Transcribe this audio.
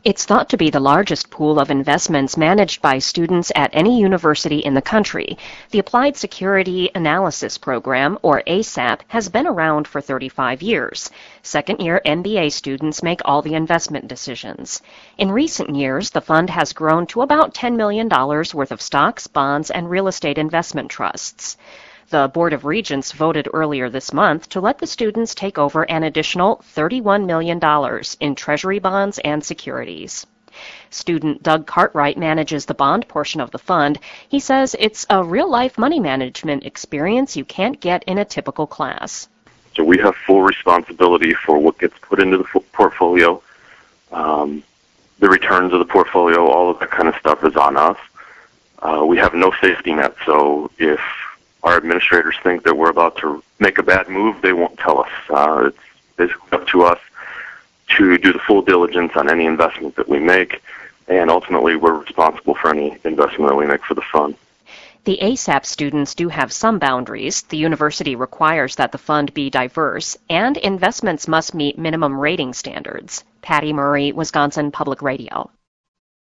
It's thought to be the largest pool of investments managed by students at any university in the country. The Applied Security Analysis Program, or ASAP, has been around for 35 years. Second-year MBA students make all the investment decisions. In recent years, the fund has grown to about $10 million worth of stocks, bonds, and real estate investment trusts. The Board of Regents voted earlier this month to let the students take over an additional $31 million in Treasury bonds and securities. Student Doug Cartwright manages the bond portion of the fund. He says it's a real-life money management experience you can't get in a typical class. So we have full responsibility for what gets put into the portfolio. The returns of the portfolio, all of that kind of stuff is on us. We have no safety net, so if our administrators think that we're about to make a bad move, they won't tell us. It's basically up to us to do the full diligence on any investment that we make, and ultimately we're responsible for any investment that we make for the fund. The ASAP students do have some boundaries. The university requires that the fund be diverse, and investments must meet minimum rating standards. Patty Murray, Wisconsin Public Radio.